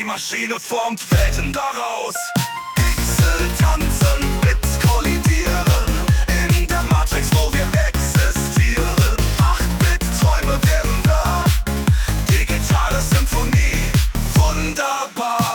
Die Maschine formt Welten daraus. Pixel tanzen, Bits kollidieren in der Matrix, wo wir existieren. 8-Bit-Träume werden da, digitale Symphonie, wunderbar.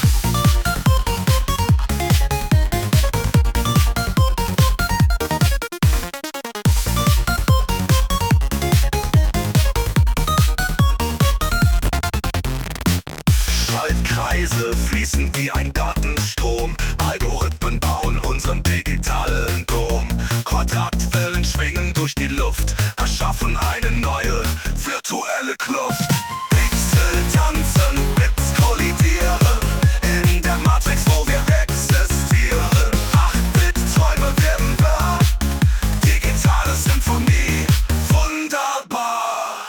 Schaltkreise fließen wie ein Datenstrom. Algorithmen bauen unseren digitalen Dom. Quadratwellen schwingen durch die Luft, erschaffen eine neue virtuelle Kluft. Pixel tanzen, Bits kollidieren in der Matrix, wo wir existieren. 8-Bit-Träume werden wahr, digitale Symphonie, wunderbar.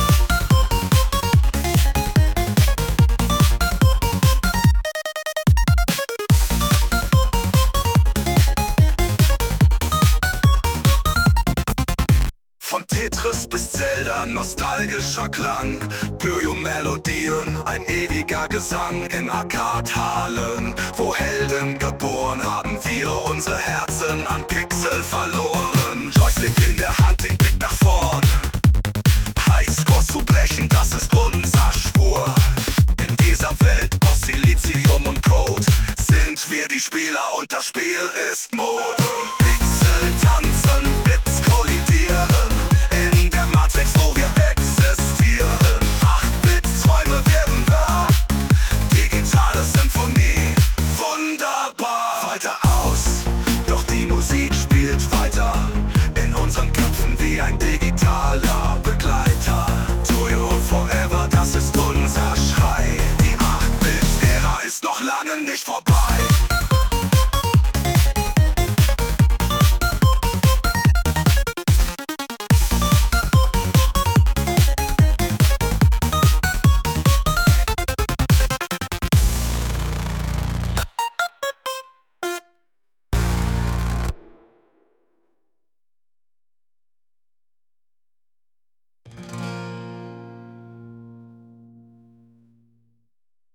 Von Tetris bis Zelda, nostalgischer Klang, Byo-Melodien, ein ewiger Gesang in Arcade-Hallen, wo Helden geboren, haben wir unsere Herzen an Pixel verloren. Joystick in der Hand, den Blick nach vorn, Highscore zu brechen, das ist unser Spur. In dieser Welt aus Silizium und Code sind wir die Spieler und das Spiel ist Mode. Pixel tanzen, Bits kollidieren in der Matrix, wo wir existieren. 8-Bit-Träume werden wahr, digitale Symphonie, wunderbar. Weiter aus, doch die Musik spielt weiter in unseren Köpfen wie ein digitaler